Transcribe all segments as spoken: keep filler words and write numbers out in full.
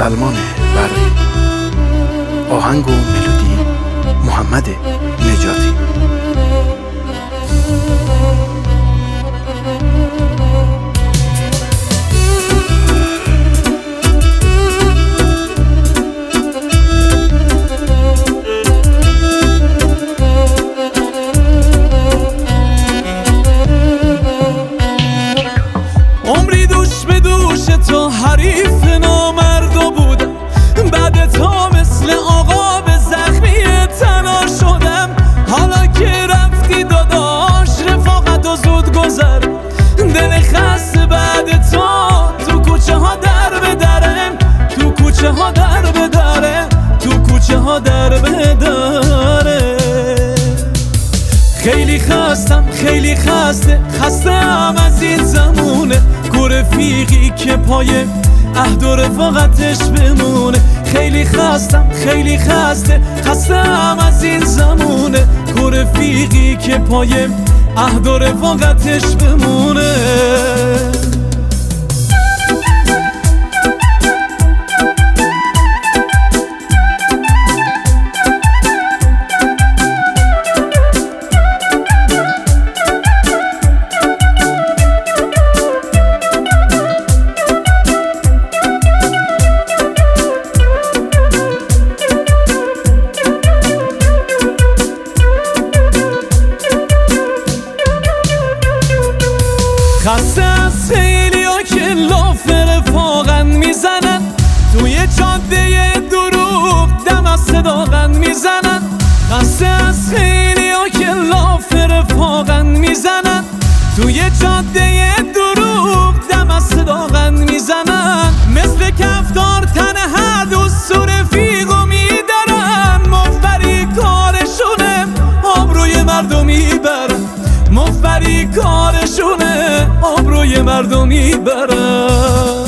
سلمان برقی. آهنگ و ملودی محمد نجاتی. عمری دوش به دوش تو حریف نامردا بودم، بعد تا مثل آقا به زخمی تنها شدم. حالا که رفتی داداش رفاقت و زود گذر، دل خسته بعد تو تو کوچه ها در به دره، تو کوچه ها در به دره، تو کوچه ها در به دره. خیلی خستم خیلی خسته خستم از این زمونه، کو رفیقی که پای عهد و رفاقتش بمونه. خیلی خستم خیلی خسته خستم از این زمونه، کو رفیقی که پای عهد و رفاقتش بمونه. خسته از خیلی ها که لاف رفاقن میزنن، توی جاده دروغ دم از صداقن میزنن. خسته از خیلی ها که لاف رفاقن میزنن، توی جاده دروغ دم از صداقن میزنن. مثل کفتار تن هر دوست و رفیقو میدارن، مفبری کارشونه آبروی مردم میبرن، مفبری کارشونه آبروی مردم میبرن.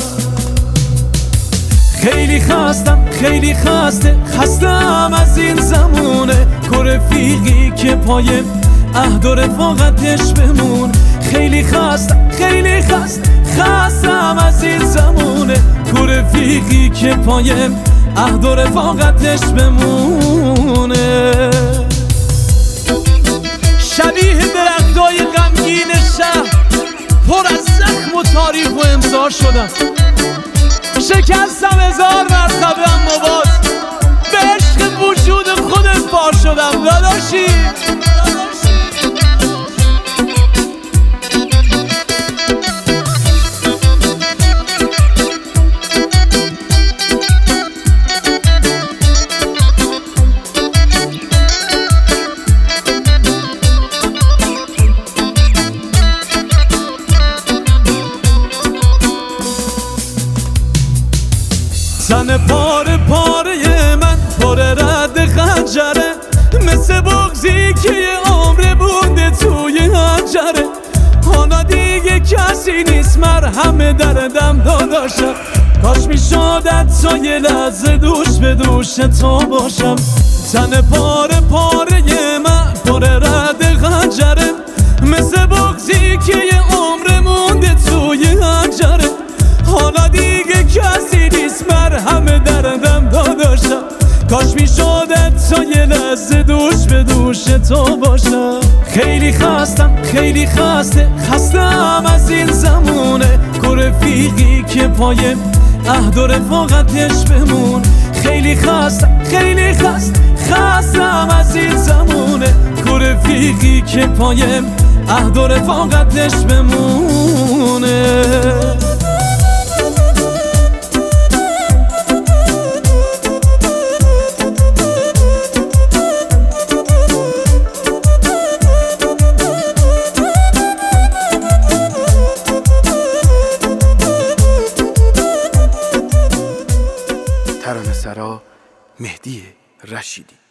خیلی خستم خیلی خسته خستم از این زمونه، کو رفیقی که پای عهد و رفاقتش بمون. خیلی خستم خیلی خست خستم از این زمونه، کو رفیقی که پای عهد و رفاقتش بمونه. شبیه درختای غمگین شهر پر از زخم و تاریخ و امضا شدم، شکستم هزار مرتبه اما باز به عشق وجود خودت پار شدم. داداشی تن پاره پاره من پر رد خنجره، مثل بغضی که یه عمر بونده توی حنجره. حالا دیگه کسی نیست مرهم دردم داداشم، کاش میشد تا یه لحظه دوش به دوش تو باشم. تن پاره پاره من پر رد خنجره، مثل بغضی که یه عمر مونده توی حنجره. حالا دیگه کسی نیست مرهم دردم داداشم، کاش میشد تا یه لحظه دوش به دوش تو باشم. خیلی خستم خیلی خسته خستم از این زمونه، کو رفیقی که پای عهد و رفاقتش بمون. خیلی خستم خیلی خست خستم از این زمونه، کو رفیقی که پای عهد و رفاقتش بمونه. ترانه‌سرا مهدی رشیدی.